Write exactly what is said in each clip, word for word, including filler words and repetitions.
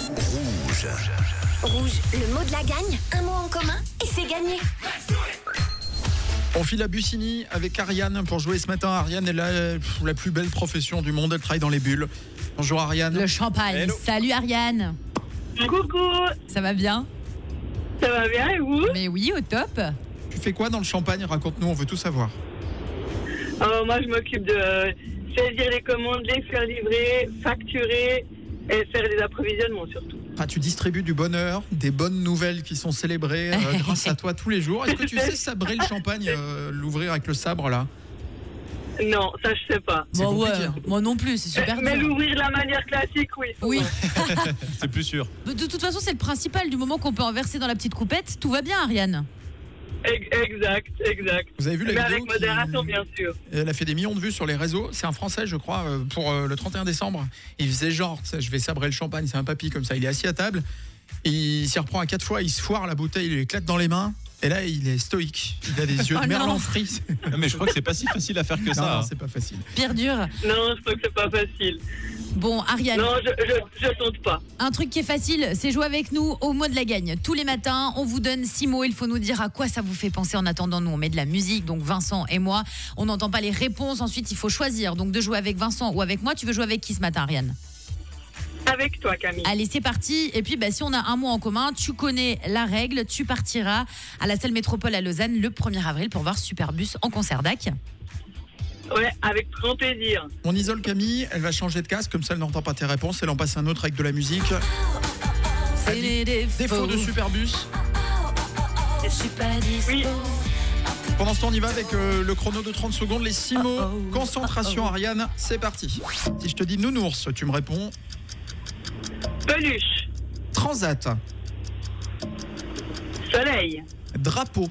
Rouge. Rouge, le mot de la gagne, un mot en commun et c'est gagné. On file à Bussigny avec Ariane pour jouer ce matin. Ariane est la, la plus belle profession du monde, elle travaille dans les bulles. Bonjour Ariane. Le champagne. Hello. Salut Ariane. Coucou, Ça va bien? ça va bien et vous? Mais oui, au top. Tu fais quoi dans le champagne? Raconte-nous, on veut tout savoir. Euh, Moi je m'occupe de saisir les commandes, les faire livrer, facturer et faire des approvisionnements surtout. Ah, tu distribues du bonheur, des bonnes nouvelles qui sont célébrées euh, grâce à toi tous les jours. Est-ce que tu sais sabrer le champagne, euh, l'ouvrir avec le sabre là? Non, ça je sais pas. C'est Bon, ouais, compliqué, hein. moi non plus, c'est super Mais dur. l'ouvrir de la manière classique, oui. Oui, C'est plus sûr. de toute façon, c'est le principal. Du moment qu'on peut en verser dans la petite coupette, tout va bien, Ariane. Ex- Exact, exact. Vous avez vu la Mais vidéo avec modération, qui- bien sûr. Elle a fait des millions de vues sur les réseaux. C'est un Français, je crois, euh, pour euh, le trente et un décembre. Il faisait genre, ça, je vais sabrer le champagne. C'est un papy comme ça. Il est assis à table. Et il s'y reprend à quatre fois. Il se foire la bouteille, il lui éclate dans les mains. Et là, il est stoïque. Il a des yeux Oh de merlan non. frit. Mais je crois que c'est pas si facile à faire que Non, ça. non, hein. c'est pas facile. Pire dur. Non, je crois que c'est pas facile. Bon, Ariane, Non, je, je, je tente pas. un truc qui est facile, c'est jouer avec nous au mot de la gagne. Tous les matins, on vous donne six mots. Il faut nous dire à quoi ça vous fait penser. En attendant, nous, on met de la musique. Donc, Vincent et moi, on n'entend pas les réponses. Ensuite, il faut choisir. Donc, de jouer avec Vincent ou avec moi. Tu veux jouer avec qui ce matin, Ariane? Avec toi, Camille. Allez, c'est parti. Et puis, bah, si on a un mot en commun, tu connais la règle. Tu partiras à la salle Métropole à Lausanne le premier avril pour voir Superbus en concert D A C. Ouais, avec grand plaisir. On isole Camille, elle va changer de casque, comme ça elle n'entend pas tes réponses, elle en passe un autre avec de la musique. C'est les défauts. Défaut de Superbus. Je suis pas dispo. Oui. Pendant ce temps, on y va avec euh, le chrono de trente secondes, les six mots. Oh, oh. Concentration, Ariane, c'est parti. Si je te dis nounours, tu me réponds Peluche. transat, Soleil. drapeau,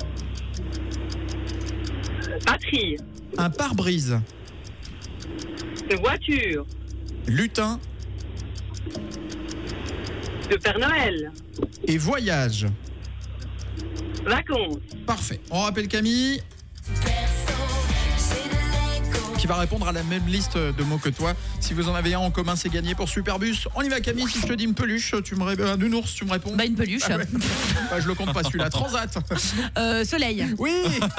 Patrie. un pare-brise, Voiture. lutin Le Père Noël. et voyage. Vacances. Parfait. On rappelle Camille qui va répondre à la même liste de mots que toi. Si vous en avez un en commun, c'est gagné pour Superbus. On y va Camille, si je te dis une peluche, tu me réponds un nounours, tu me réponds Bah, une peluche. Ah ouais. Bah, je le compte pas celui-là. Transat. Euh, soleil. Oui.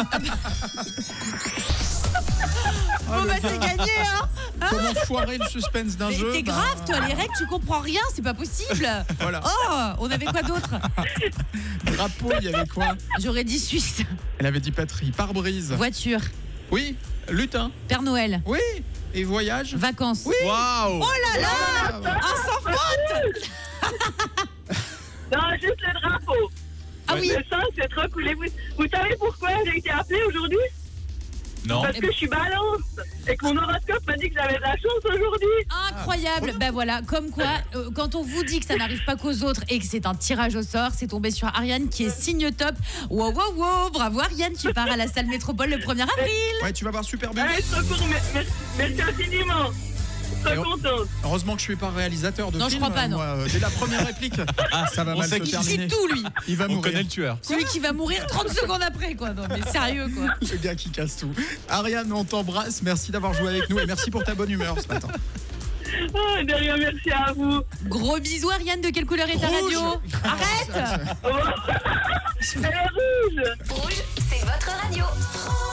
Bon, bah, c'est gagné, hein. Comment foirer le suspense d'un Mais jeu? t'es Bah, grave, toi, les règles, tu comprends rien, c'est pas possible. Voilà. Oh, on avait quoi d'autre? Drapeau, il y avait quoi? J'aurais dit Suisse. Elle avait dit patrie. Pare-brise. Voiture. Oui. Lutin. Père Noël. Oui. Et voyage. Vacances. Oui. Waouh. Oh là là. Ah, bah. Un sans faute. Non, juste le drapeau. Ah oui. Le sang, c'est trop cool. Et Vous, vous savez pourquoi j'ai été appelée aujourd'hui? Non. Parce que je suis balance. Et que mon horoscope m'a dit que j'avais de la chance aujourd'hui. Incroyable. Ben voilà, comme quoi, euh, quand on vous dit que ça n'arrive pas qu'aux autres et que c'est un tirage au sort, c'est tombé sur Ariane qui est signe top. Wow, wow, wow. Bravo Ariane, tu pars à la salle Métropole le premier avril. Ouais, tu vas voir Superbus. Allez, trop cool. Mer- mer- Merci infiniment. Trop Et on- contente. Heureusement que je suis pas réalisateur de Non, je film. crois pas, non. Moi, euh, dès la première réplique, ah, ça va On mal sait se qui Il terminer. dit tout, lui. Il va On mourir. connaît le tueur. Celui qui va mourir trente secondes après, quoi. Non, mais sérieux, quoi. Le gars qui casse tout. Ariane, on t'embrasse. Merci d'avoir joué avec nous et merci pour ta bonne humeur ce matin. Oh, de rien, merci à vous. Gros bisous, Ariane. De quelle couleur est ta Rouge. radio? Arrête. Oh. Elle est rouge. Rouge, c'est votre radio.